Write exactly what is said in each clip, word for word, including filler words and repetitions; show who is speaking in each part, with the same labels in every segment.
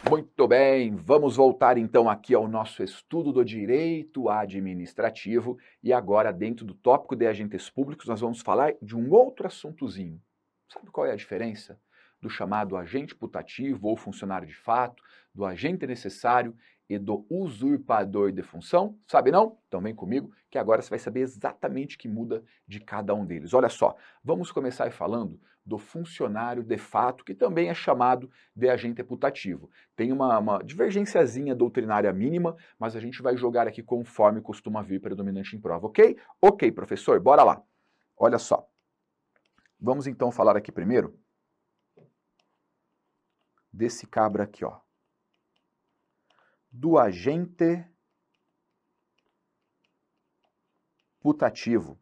Speaker 1: Muito bem, vamos voltar então aqui ao nosso estudo do direito administrativo e agora dentro do tópico de agentes públicos nós vamos falar de um outro assuntozinho. Sabe qual é a diferença do chamado agente putativo ou funcionário de fato, do agente necessário e do usurpador de função? Sabe não? Então vem comigo que agora você vai saber exatamente o que muda de cada um deles. Olha só, vamos começar falando do funcionário de fato, que também é chamado de agente putativo. Tem uma, uma divergênciazinha doutrinária mínima, mas a gente vai jogar aqui conforme costuma vir predominante em prova, ok? Ok, professor, bora lá. Olha só. Vamos então falar aqui primeiro desse cabra aqui, ó. Do agente putativo.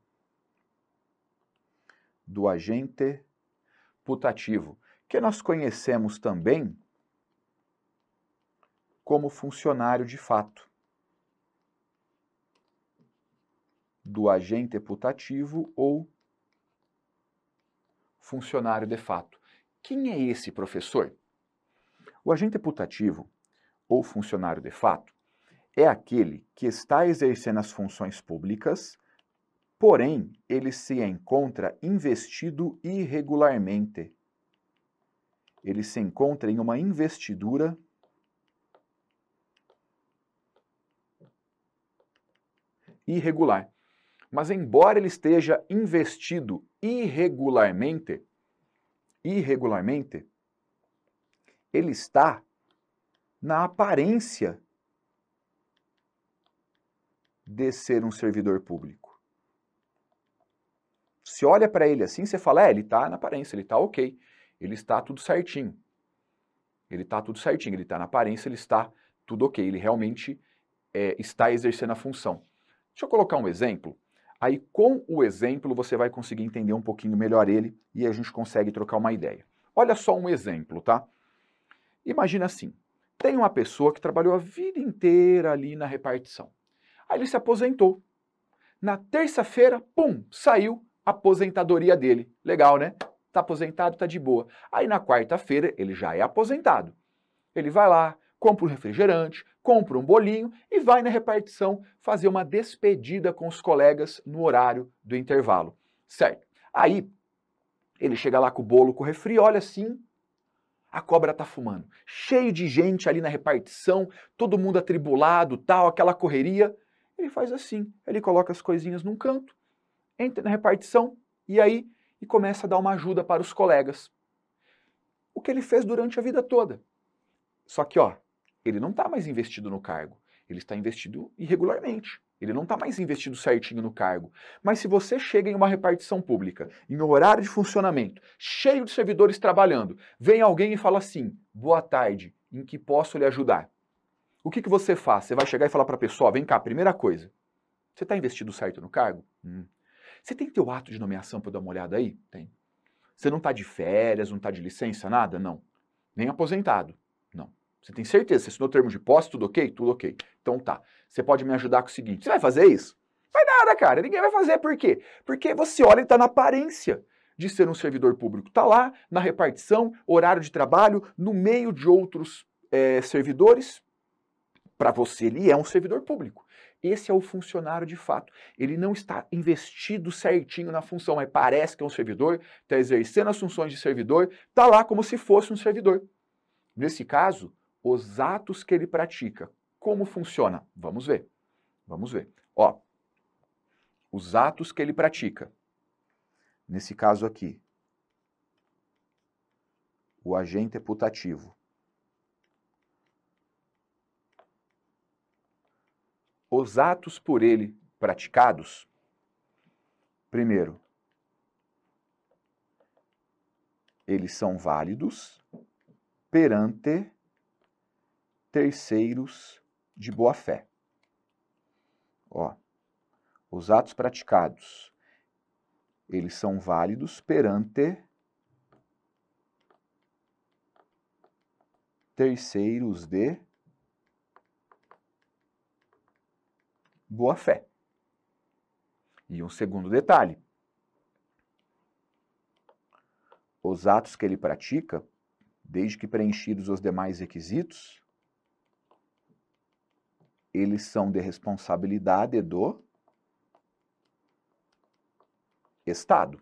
Speaker 1: Do agente putativo, que nós conhecemos também como funcionário de fato. Do agente putativo ou funcionário de fato. Quem é esse, professor? O agente putativo ou funcionário de fato é aquele que está exercendo as funções públicas, porém ele se encontra investido irregularmente. Ele se encontra em uma investidura irregular. Mas embora ele esteja investido irregularmente, irregularmente, ele está na aparência de ser um servidor público. Se olha para ele assim, você fala, é, ele está na aparência, ele está ok, ele está tudo certinho. Ele está tudo certinho, ele está na aparência, ele está tudo ok, ele realmente é, está exercendo a função. Deixa eu colocar um exemplo. Aí, com o exemplo, você vai conseguir entender um pouquinho melhor ele e a gente consegue trocar uma ideia. Olha só um exemplo, tá? Imagina assim, tem uma pessoa que trabalhou a vida inteira ali na repartição. Aí ele se aposentou. Na terça-feira, pum, saiu a aposentadoria dele. Legal, né? Tá aposentado, tá de boa. Aí na quarta-feira, ele já é aposentado. Ele vai lá, compra um refrigerante, compra um bolinho e vai na repartição fazer uma despedida com os colegas no horário do intervalo, certo? Aí, ele chega lá com o bolo, com o refri, olha assim, a cobra tá fumando. Cheio de gente ali na repartição, todo mundo atribulado, tal, aquela correria. Ele faz assim, ele coloca as coisinhas num canto, entra na repartição e aí e começa a dar uma ajuda para os colegas. O que ele fez durante a vida toda. Só que, ó, ele não está mais investido no cargo, ele está investido irregularmente. Ele não está mais investido certinho no cargo. Mas se você chega em uma repartição pública, em um horário de funcionamento, cheio de servidores trabalhando, vem alguém e fala assim, boa tarde, em que posso lhe ajudar? O que, que você faz? Você vai chegar e falar para a pessoa, vem cá, primeira coisa, você está investido certo no cargo? Hum. Você tem teu ato de nomeação para dar uma olhada aí? Tem. Você não está de férias, não está de licença, nada? Não. Nem aposentado? Não. Você tem certeza? Você assinou o termo de posse, tudo ok? Tudo ok. Então tá. Você pode me ajudar com o seguinte. Você vai fazer isso? Vai nada, cara. Ninguém vai fazer. Por quê? Porque você olha e tá na aparência de ser um servidor público. Tá lá, na repartição, horário de trabalho, no meio de outros é, servidores. Para você, ele é um servidor público. Esse é o funcionário de fato. Ele não está investido certinho na função, mas parece que é um servidor, está exercendo as funções de servidor, está lá como se fosse um servidor. Nesse caso, os atos que ele pratica, como funciona? Vamos ver. Vamos ver. Ó, os atos que ele pratica. Nesse caso aqui, o agente putativo. Os atos por ele praticados, primeiro, eles são válidos perante terceiros de boa-fé. Ó, os atos praticados, eles são válidos perante terceiros de boa-fé. E um segundo detalhe, os atos que ele pratica desde que preenchidos os demais requisitos, eles são de responsabilidade do Estado.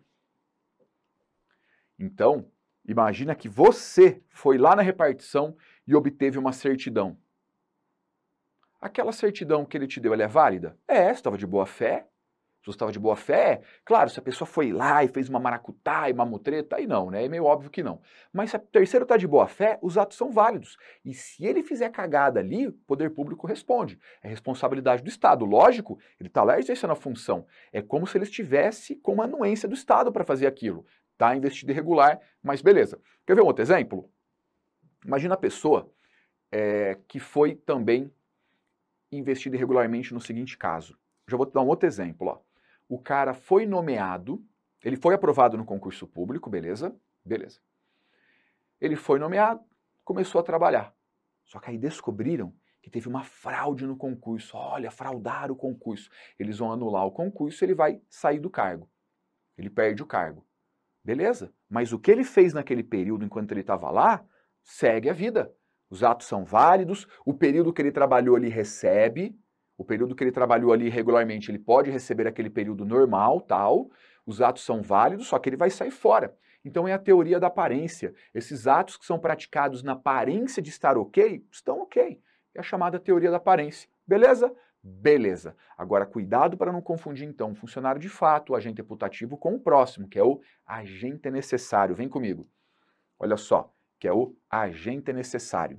Speaker 1: Então, imagina que você foi lá na repartição e obteve uma certidão. Aquela certidão que ele te deu, ela é válida? É, você estava de boa fé. Se você estava de boa fé, claro, se a pessoa foi lá e fez uma maracutá e uma mutreta, aí não, né? É meio óbvio que não. Mas se o terceiro está de boa fé, os atos são válidos. E se ele fizer cagada ali, o poder público responde. É responsabilidade do Estado. Lógico, ele está lá exercendo a função. É como se ele estivesse com uma anuência do Estado para fazer aquilo. Está investido irregular, mas beleza. Quer ver um outro exemplo? Imagina a pessoa é, que foi também investida irregularmente no seguinte caso. Já vou te dar um outro exemplo, ó. O cara foi nomeado, ele foi aprovado no concurso público, beleza? Beleza. Ele foi nomeado, começou a trabalhar. Só que aí descobriram que teve uma fraude no concurso. Olha, fraudaram o concurso. Eles vão anular o concurso e ele vai sair do cargo. Ele perde o cargo. Beleza? Mas o que ele fez naquele período enquanto ele estava lá, segue a vida. Os atos são válidos, o período que ele trabalhou ali recebe, o período que ele trabalhou ali regularmente, ele pode receber aquele período normal, tal, os atos são válidos, só que ele vai sair fora. Então é a teoria da aparência. Esses atos que são praticados na aparência de estar ok, estão ok. É a chamada teoria da aparência. Beleza? Beleza. Agora, cuidado para não confundir, então, o funcionário de fato, o agente putativo, com o próximo, que é o agente necessário. Vem comigo. Olha só, que é o agente necessário.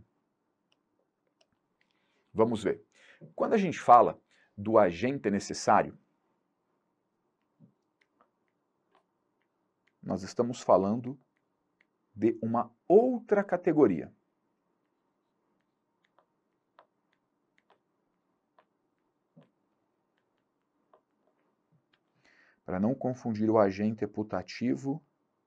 Speaker 1: Vamos ver. Quando a gente fala do agente necessário, nós estamos falando de uma outra categoria. Para não confundir o agente putativo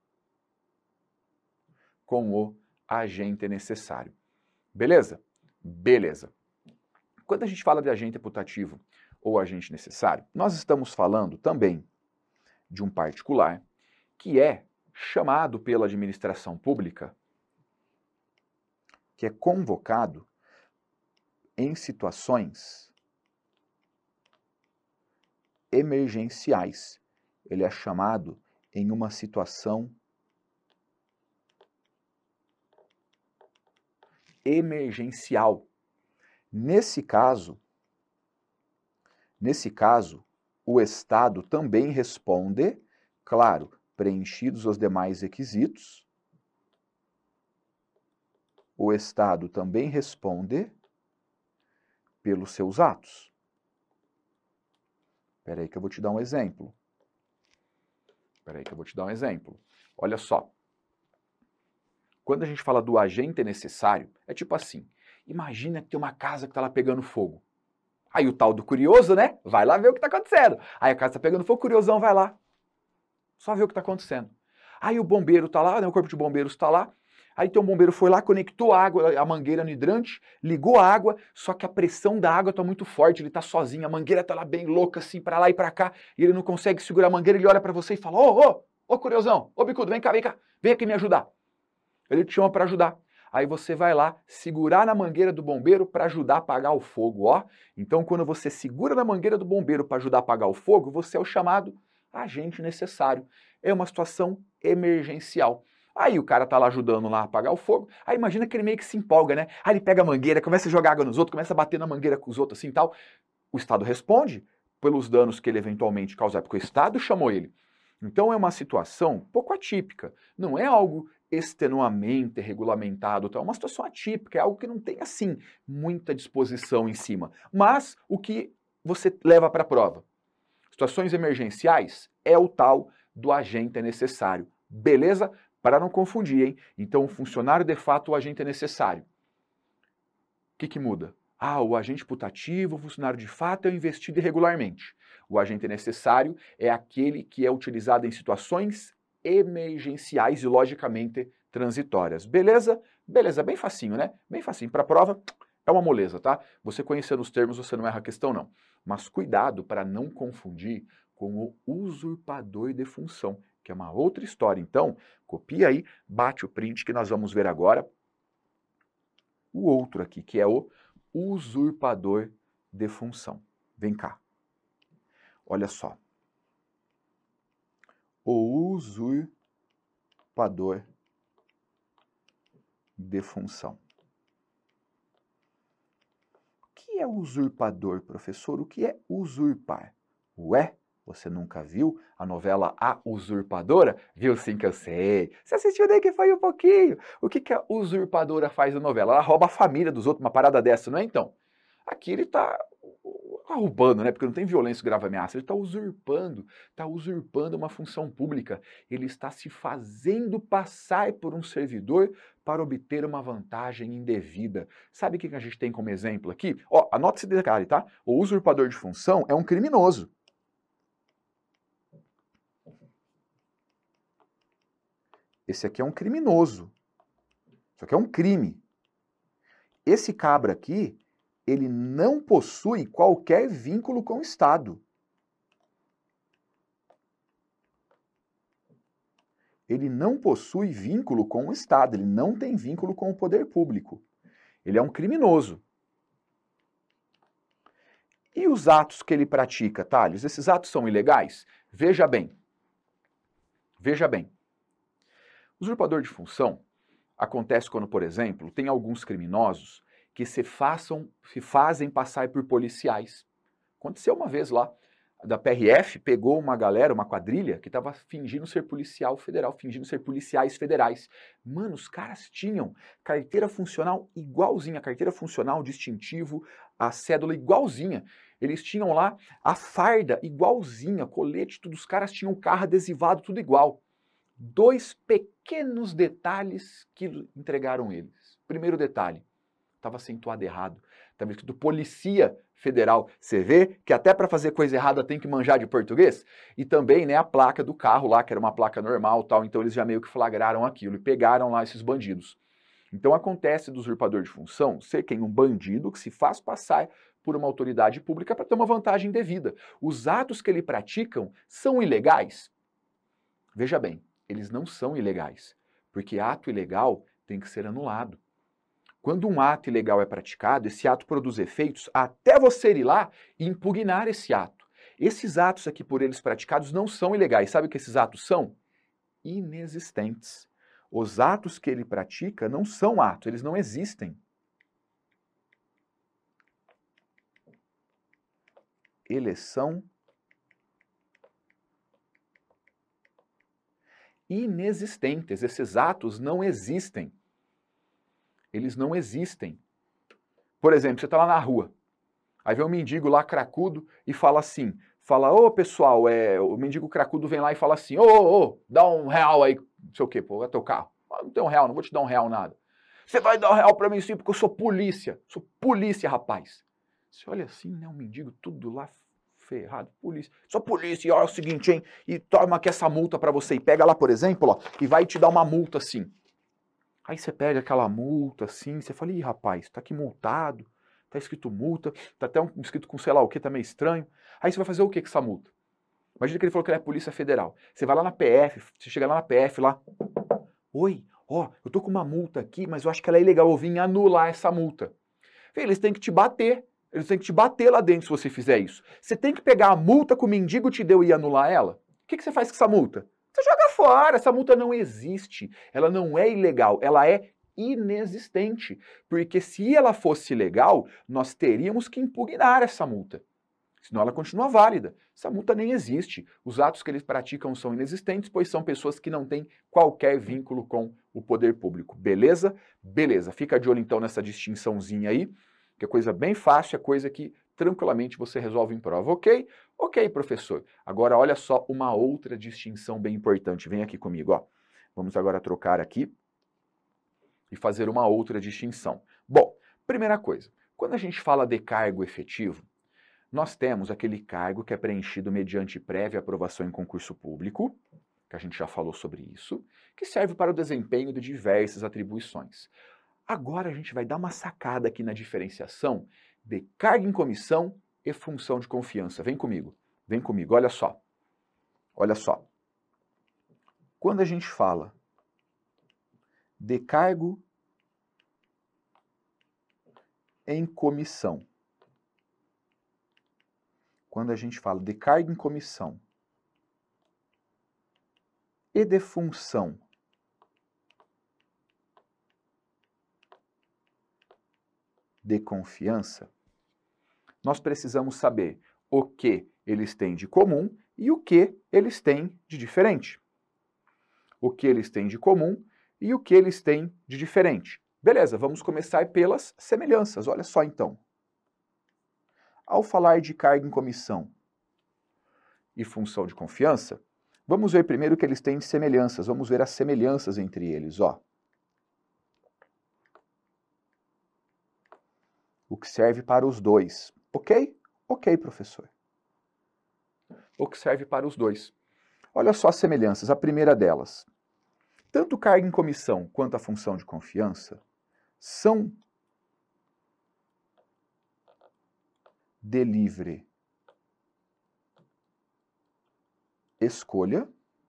Speaker 1: com o agente necessário. Beleza? Beleza. Quando a gente fala de agente putativo ou agente necessário, nós estamos falando também de um particular que é chamado pela administração pública, que é convocado em situações emergenciais. Ele é chamado em uma situação emergencial. Nesse caso, nesse caso, o Estado também responde, claro, preenchidos os demais requisitos, o Estado também responde pelos seus atos. Espera aí que eu vou te dar um exemplo. Espera aí que eu vou te dar um exemplo. Olha só. Quando a gente fala do agente necessário, é tipo assim, imagina que tem uma casa que está lá pegando fogo. Aí o tal do curioso, né? Vai lá ver o que está acontecendo. Aí a casa está pegando fogo, o curiosão vai lá. Só ver o que está acontecendo. Aí o bombeiro está lá, né, o corpo de bombeiros está lá. Aí tem um bombeiro foi lá, conectou a água, a mangueira no hidrante, ligou a água, só que a pressão da água está muito forte, ele está sozinho, a mangueira está lá bem louca, assim, para lá e para cá, e ele não consegue segurar a mangueira, ele olha para você e fala, ô, ô, ô, curiosão, ô, bicudo, vem cá, vem cá, vem aqui me ajudar. Ele te chama para ajudar. Aí você vai lá segurar na mangueira do bombeiro para ajudar a apagar o fogo, ó. Então, quando você segura na mangueira do bombeiro para ajudar a apagar o fogo, você é o chamado agente necessário. É uma situação emergencial. Aí o cara tá lá ajudando lá a apagar o fogo, aí imagina que ele meio que se empolga, né? Aí ele pega a mangueira, começa a jogar água nos outros, começa a bater na mangueira com os outros assim e tal. O Estado responde pelos danos que ele eventualmente causar, porque o Estado chamou ele. Então é uma situação pouco atípica, não é algo extenuamente regulamentado, é uma situação atípica, é algo que não tem, assim, muita disposição em cima. Mas o que você leva para a prova? Situações emergenciais é o tal do agente necessário. Beleza? Para não confundir, hein? Então o funcionário de fato, o agente é necessário. O que que muda? Ah, o agente putativo, o funcionário de fato é o investido irregularmente. O agente necessário é aquele que é utilizado em situações emergenciais e, logicamente, transitórias. Beleza? Beleza, bem facinho, né? Bem facinho. Para a prova, é uma moleza, tá? Você conhecendo os termos, você não erra a questão, não. Mas cuidado para não confundir com o usurpador de função, que é uma outra história. Então, copia aí, bate o print que nós vamos ver agora o outro aqui, que é o usurpador de função. Vem cá. Olha só. O usurpador de função. O que é usurpador, professor? O que é usurpar? Ué, você nunca viu a novela A Usurpadora? Viu sim que eu sei. Você assistiu daí que foi um pouquinho. O que, que a usurpadora faz na novela? Ela rouba a família dos outros, uma parada dessa, não é então? Aqui ele está roubando, né? Porque não tem violência, grave ameaça. Ele está usurpando, está usurpando uma função pública. Ele está se fazendo passar por um servidor para obter uma vantagem indevida. Sabe o que a gente tem como exemplo aqui? Ó, anota esse detalhe, tá? O usurpador de função é um criminoso. Esse aqui é um criminoso. Isso aqui é um crime. Esse cabra aqui, ele não possui qualquer vínculo com o Estado. Ele não possui vínculo com o Estado, ele não tem vínculo com o poder público. Ele é um criminoso. E os atos que ele pratica, Thales? Esses atos são ilegais? Veja bem. Veja bem. O usurpador de função acontece quando, por exemplo, tem alguns criminosos que se, façam, se fazem passar por policiais. Aconteceu uma vez lá, da P R F pegou uma galera, uma quadrilha, que estava fingindo ser policial federal, fingindo ser policiais federais. Mano, os caras tinham carteira funcional igualzinha, carteira funcional, distintivo, a cédula igualzinha. Eles tinham lá a farda igualzinha, colete, tudo, os caras tinham o carro adesivado, tudo igual. Dois pequenos detalhes que entregaram eles. Primeiro detalhe, estava acentuado errado. Estava escrito Polícia Federal. Você vê que até para fazer coisa errada tem que manjar de português? E também, né, a placa do carro lá, que era uma placa normal, tal. Então eles já meio que flagraram aquilo e pegaram lá esses bandidos. Então acontece do usurpador de função ser quem? Um bandido que se faz passar por uma autoridade pública para ter uma vantagem devida. Os atos que ele praticam são ilegais? Veja bem, eles não são ilegais, porque ato ilegal tem que ser anulado. Quando um ato ilegal é praticado, esse ato produz efeitos até você ir lá e impugnar esse ato. Esses atos aqui por eles praticados não são ilegais. Sabe o que esses atos são? Inexistentes. Os atos que ele pratica não são atos, eles não existem. Eles são inexistentes. Esses atos não existem. Eles não existem. Por exemplo, você está lá na rua, aí vem um mendigo lá cracudo e fala assim, fala, ô pessoal, é, o mendigo cracudo vem lá e fala assim, ô, ô, ô, dá um real aí, não sei o quê, pô, é teu carro. Ah, não tem um real, não vou te dar um real nada. Você vai dar um real pra mim sim, porque eu sou polícia, sou polícia, rapaz. Você olha assim, né, um mendigo tudo lá ferrado, polícia. Sou polícia, e olha o seguinte, hein, e toma aqui essa multa pra você, e pega lá, por exemplo, ó, e vai te dar uma multa assim. Aí você pega aquela multa assim, você fala, ih, rapaz, tá aqui multado, tá escrito multa, tá até um, escrito com sei lá o que, tá meio estranho. Aí você vai fazer o que com essa multa? Imagina que ele falou que ele é Polícia Federal. Você vai lá na P F, você chega lá na P F lá, oi, ó, eu tô com uma multa aqui, mas eu acho que ela é ilegal, eu vim anular essa multa. Eles têm que te bater, eles têm que te bater lá dentro se você fizer isso. Você tem que pegar a multa que o mendigo te deu e anular ela. O que, que você faz com essa multa? Você joga fora, essa multa não existe, ela não é ilegal, ela é inexistente, porque se ela fosse legal, nós teríamos que impugnar essa multa, senão ela continua válida. Essa multa nem existe, os atos que eles praticam são inexistentes, pois são pessoas que não têm qualquer vínculo com o poder público, beleza? Beleza, fica de olho então nessa distinçãozinha aí, que é coisa bem fácil, é coisa que tranquilamente você resolve em prova, ok? Ok, professor. Agora olha só uma outra distinção bem importante. Vem aqui comigo, ó. Vamos agora trocar aqui e fazer uma outra distinção. Bom, primeira coisa, quando a gente fala de cargo efetivo, nós temos aquele cargo que é preenchido mediante prévia aprovação em concurso público, que a gente já falou sobre isso, que serve para o desempenho de diversas atribuições. Agora a gente vai dar uma sacada aqui na diferenciação de cargo em comissão e função de confiança. Vem comigo, vem comigo, olha só. Olha só. Quando a gente fala de cargo em comissão, quando a gente fala de cargo em comissão e de função de confiança, nós precisamos saber o que eles têm de comum e o que eles têm de diferente. O que eles têm de comum e o que eles têm de diferente. Beleza, vamos começar pelas semelhanças. Olha só então. Ao falar de cargo em comissão e função de confiança, vamos ver primeiro o que eles têm de semelhanças. Vamos ver as semelhanças entre eles, ó. O que serve para os dois. Ok? Ok, professor. O que serve para os dois. Olha só as semelhanças. A primeira delas. Tanto o cargo em comissão quanto a função de confiança são de livre escolha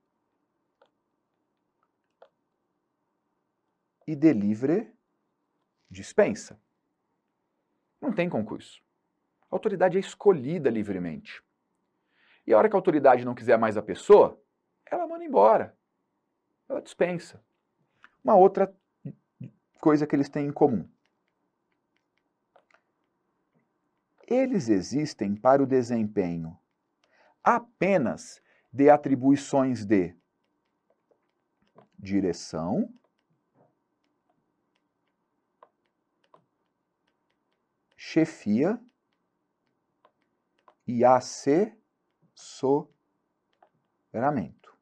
Speaker 1: e de livre dispensa. Não tem concurso. A autoridade é escolhida livremente. E a hora que a autoridade não quiser mais a pessoa, ela manda embora. Ela dispensa. Uma outra coisa que eles têm em comum. Eles existem para o desempenho apenas de atribuições de direção, chefia e assessoramento.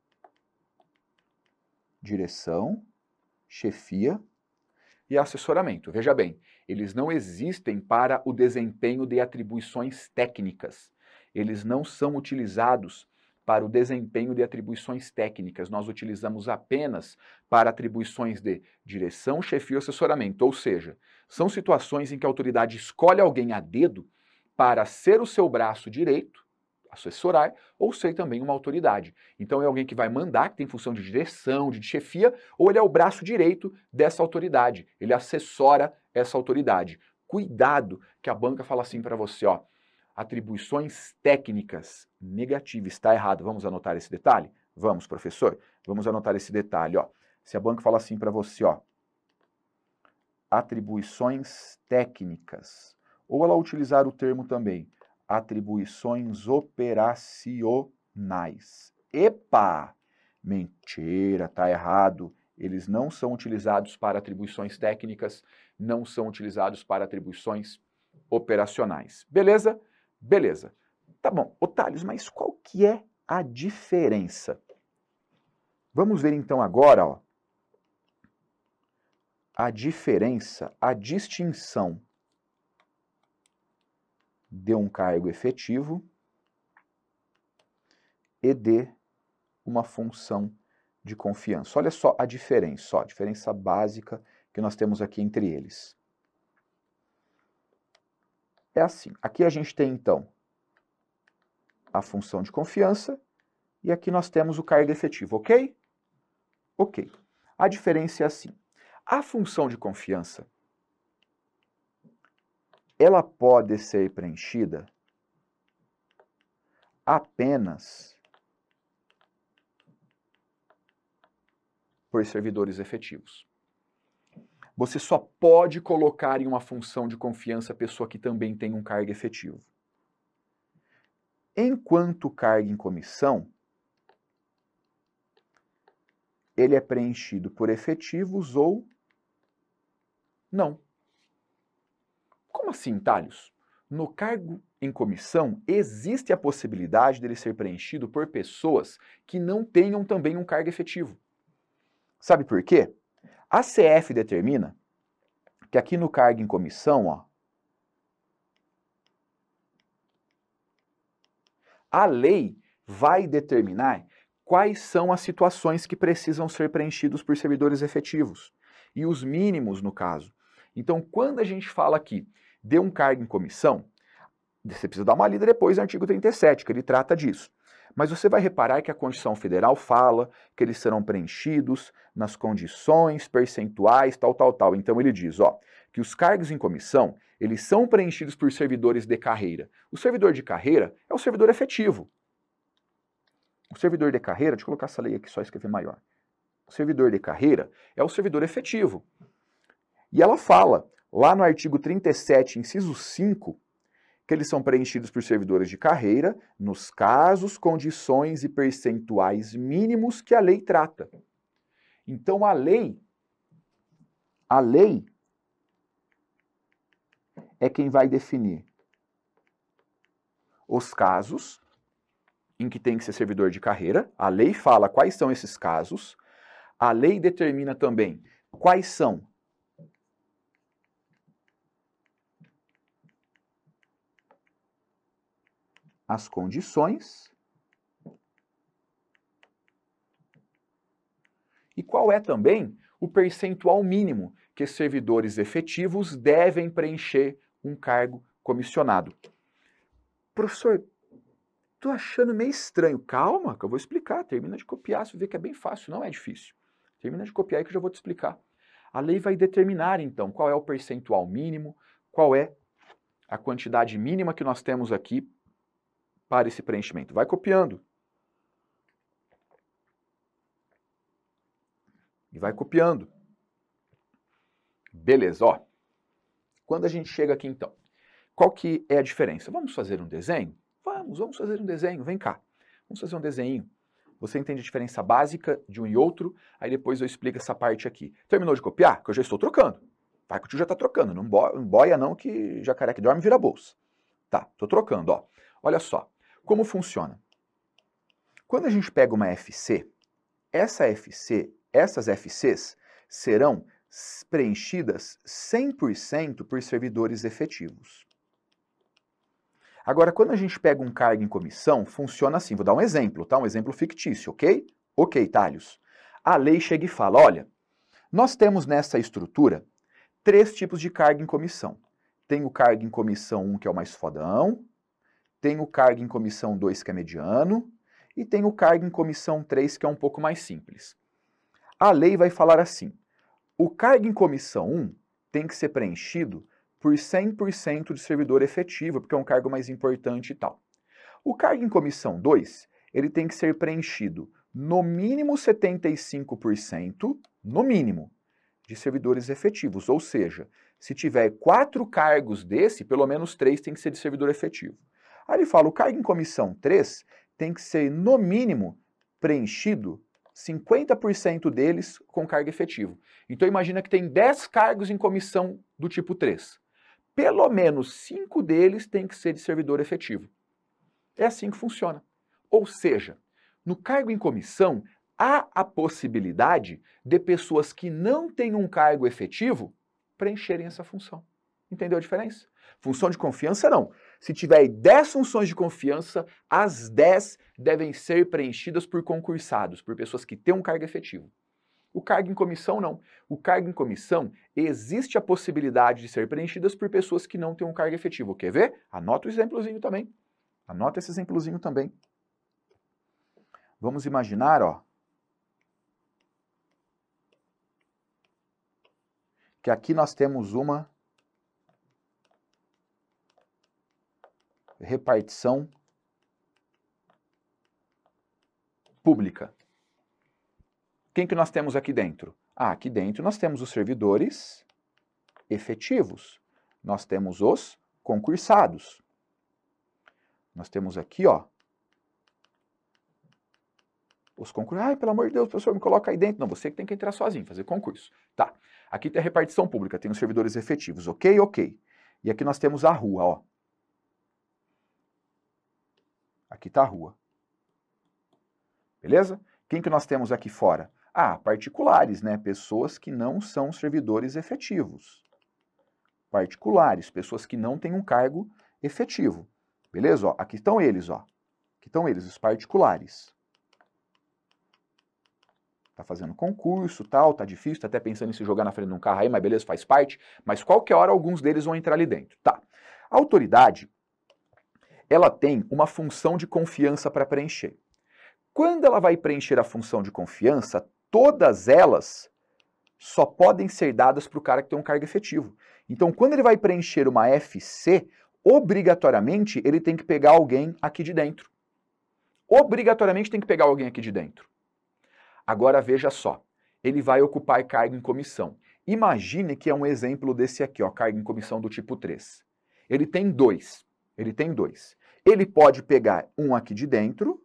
Speaker 1: Direção, chefia e assessoramento. Veja bem, eles não existem para o desempenho de atribuições técnicas. Eles não são utilizados para o desempenho de atribuições técnicas. Nós utilizamos apenas para atribuições de direção, chefia e assessoramento. Ou seja, são situações em que a autoridade escolhe alguém a dedo para ser o seu braço direito, assessorar, ou ser também uma autoridade. Então é alguém que vai mandar, que tem função de direção, de chefia, ou ele é o braço direito dessa autoridade. Ele assessora essa autoridade. Cuidado que a banca fala assim para você, ó, atribuições técnicas negativas, está errado. Vamos anotar esse detalhe? Vamos, professor. Vamos anotar esse detalhe, ó. Se a banca fala assim para você, ó, atribuições técnicas, ou ela utilizar o termo também, atribuições operacionais. Epa! Mentira, tá errado. Eles não são utilizados para atribuições técnicas, não são utilizados para atribuições operacionais. Beleza? Beleza. Tá bom. Ô Thales, mas qual que é a diferença? Vamos ver então agora, ó, a diferença, a distinção de um cargo efetivo e de uma função de confiança. Olha só a diferença, ó, a diferença básica que nós temos aqui entre eles. É assim, aqui a gente tem então a função de confiança e aqui nós temos o cargo efetivo, ok? Ok. A diferença é assim, a função de confiança, ela pode ser preenchida apenas por servidores efetivos. Você só pode colocar em uma função de confiança a pessoa que também tem um cargo efetivo. Enquanto cargo em comissão, ele é preenchido por efetivos ou não. Como assim, Thales? No cargo em comissão, existe a possibilidade dele ser preenchido por pessoas que não tenham também um cargo efetivo. Sabe por quê? A C F determina que aqui no cargo em comissão, ó, a lei vai determinar quais são as situações que precisam ser preenchidos por servidores efetivos e os mínimos no caso. Então, quando a gente fala aqui de um cargo em comissão, você precisa dar uma lida depois no artigo trinta e sete, que ele trata disso. Mas você vai reparar que a Constituição Federal fala que eles serão preenchidos nas condições percentuais, tal, tal, tal. Então ele diz, ó, que os cargos em comissão, eles são preenchidos por servidores de carreira. O servidor de carreira é o servidor efetivo. O servidor de carreira, deixa eu colocar essa lei aqui, só escrever maior. O servidor de carreira é o servidor efetivo. E ela fala, lá no artigo trinta e sete, inciso cinco, que eles são preenchidos por servidores de carreira nos casos, condições e percentuais mínimos que a lei trata. Então a lei, a lei é quem vai definir os casos em que tem que ser servidor de carreira. A lei fala quais são esses casos. A lei determina também quais são as condições e qual é também o percentual mínimo que servidores efetivos devem preencher um cargo comissionado. Professor, tô achando meio estranho. Calma, que eu vou explicar. Termina de copiar, você vê que é bem fácil, não é difícil. Termina de copiar aí que eu já vou te explicar. A lei vai determinar, então, qual é o percentual mínimo, qual é a quantidade mínima que nós temos aqui para esse preenchimento. Vai copiando. E vai copiando. Beleza, ó. Quando a gente chega aqui, então, qual que é a diferença? Vamos fazer um desenho? Vamos, vamos fazer um desenho, vem cá. Vamos fazer um desenho. Você entende a diferença básica de um e outro, aí depois eu explico essa parte aqui. Terminou de copiar? Que eu já estou trocando. Vai que o tio já está trocando, não boia não que jacaré que dorme vira bolsa. Tá, estou trocando, ó. Olha só, como funciona? Quando a gente pega uma F C, essa F C, essas F Cs serão preenchidas cem por cento por servidores efetivos. Agora, quando a gente pega um cargo em comissão, funciona assim. Vou dar um exemplo, tá? Um exemplo fictício, ok? Ok, Thales. A lei chega e fala, olha, nós temos nessa estrutura três tipos de cargo em comissão. Tem o cargo em comissão um, que é o mais fodão, tem o cargo em comissão dois, que é mediano, e tem o cargo em comissão três, que é um pouco mais simples. A lei vai falar assim, o cargo em comissão um tem que ser preenchido por cem por cento de servidor efetivo, porque é um cargo mais importante e tal. O cargo em comissão dois, ele tem que ser preenchido no mínimo setenta e cinco por cento, no mínimo, de servidores efetivos. Ou seja, se tiver quatro cargos desse, pelo menos três tem que ser de servidor efetivo. Aí ele fala, o cargo em comissão três tem que ser, no mínimo, preenchido cinquenta por cento deles com cargo efetivo. Então imagina que tem dez cargos em comissão do tipo três. Pelo menos cinco deles tem que ser de servidor efetivo. É assim que funciona. Ou seja, no cargo em comissão, há a possibilidade de pessoas que não têm um cargo efetivo preencherem essa função. Entendeu a diferença? Função de confiança, não. Se tiver dez funções de confiança, as dez devem ser preenchidas por concursados, por pessoas que têm um cargo efetivo. O cargo em comissão, não. O cargo em comissão, existe a possibilidade de ser preenchidas por pessoas que não têm um cargo efetivo. Quer ver? Anota o exemplozinho também. Anota esse exemplozinho também. Vamos imaginar, ó, que aqui nós temos uma repartição pública. Quem que nós temos aqui dentro? Ah, aqui dentro nós temos os servidores efetivos. Nós temos os concursados. Nós temos aqui, ó, os concursados. Ai, pelo amor de Deus, professor, me coloca aí dentro. Não, você que tem que entrar sozinho, fazer concurso. Tá. Aqui tem a repartição pública, tem os servidores efetivos. Ok? Ok. E aqui nós temos a rua, ó. Aqui está a rua. Beleza? Quem que nós temos aqui fora? Ah, particulares, né? Pessoas que não são servidores efetivos. Particulares, pessoas que não têm um cargo efetivo. Beleza? Ó, aqui estão eles, ó. Aqui estão eles, os particulares. Tá fazendo concurso, tal, tá difícil, tá até pensando em se jogar na frente de um carro aí, mas beleza, faz parte. Mas qualquer hora alguns deles vão entrar ali dentro. Tá. A autoridade, ela tem uma função de confiança para preencher. Quando ela vai preencher a função de confiança, todas elas só podem ser dadas para o cara que tem um cargo efetivo. Então, quando ele vai preencher uma F C, obrigatoriamente ele tem que pegar alguém aqui de dentro. Obrigatoriamente tem que pegar alguém aqui de dentro. Agora veja só, ele vai ocupar cargo em comissão. Imagine que é um exemplo desse aqui, ó, cargo em comissão do tipo três. Ele tem dois. Ele tem dois. Ele pode pegar um aqui de dentro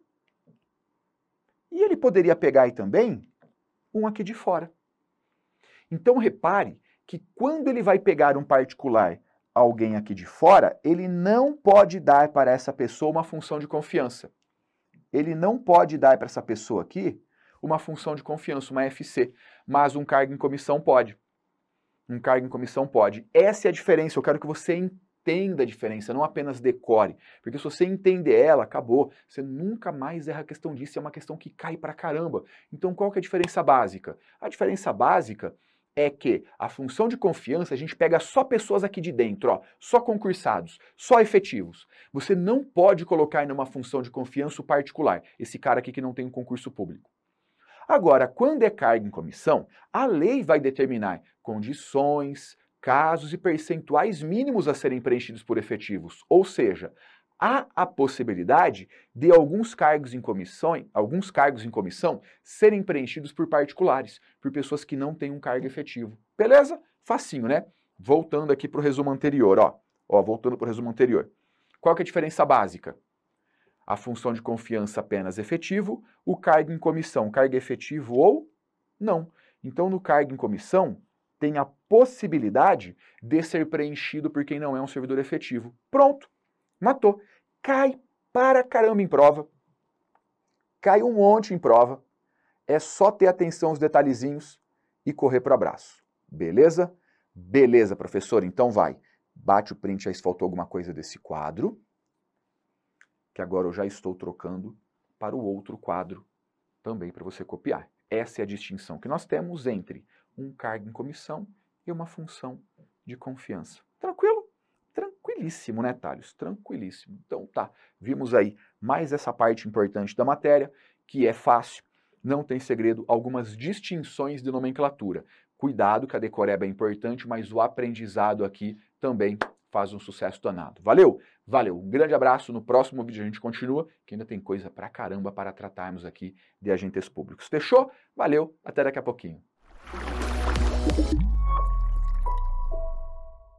Speaker 1: e ele poderia pegar aí também um aqui de fora. Então repare que quando ele vai pegar um particular, alguém aqui de fora, ele não pode dar para essa pessoa uma função de confiança. Ele não pode dar para essa pessoa aqui uma função de confiança, uma F C, mas um cargo em comissão pode. Um cargo em comissão pode. Essa é a diferença, eu quero que você entenda a diferença, não apenas decore, porque se você entender ela, acabou. Você nunca mais erra a questão disso, é uma questão que cai pra caramba. Então qual que é a diferença básica? A diferença básica é que a função de confiança a gente pega só pessoas aqui de dentro, ó, só concursados, só efetivos. Você não pode colocar numa função de confiança o particular, esse cara aqui que não tem um concurso público. Agora, quando é cargo em comissão, a lei vai determinar condições, casos e percentuais mínimos a serem preenchidos por efetivos. Ou seja, há a possibilidade de alguns cargos em comissão, alguns cargos em comissão serem preenchidos por particulares, por pessoas que não têm um cargo efetivo. Beleza? Facinho, né? Voltando aqui para o resumo anterior, ó. Ó, voltando para o resumo anterior. Qual que é a diferença básica? A função de confiança apenas efetivo, o cargo em comissão, cargo efetivo ou não. Então, no cargo em comissão, tem a possibilidade de ser preenchido por quem não é um servidor efetivo. Pronto, matou. Cai para caramba em prova. Cai um monte em prova. É só ter atenção aos detalhezinhos e correr para o abraço. Beleza? Beleza, professor. Então vai. Bate o print aí se faltou alguma coisa desse quadro, que agora eu já estou trocando para o outro quadro também para você copiar. Essa é a distinção que nós temos entre um cargo em comissão e uma função de confiança. Tranquilo? Tranquilíssimo, né, Thales? Tranquilíssimo. Então tá, vimos aí mais essa parte importante da matéria, que é fácil, não tem segredo, algumas distinções de nomenclatura. Cuidado, que a decoreba é importante, mas o aprendizado aqui também faz um sucesso danado. Valeu? Valeu. Um grande abraço. No próximo vídeo a gente continua, que ainda tem coisa pra caramba para tratarmos aqui de agentes públicos. Fechou? Valeu. Até daqui a pouquinho.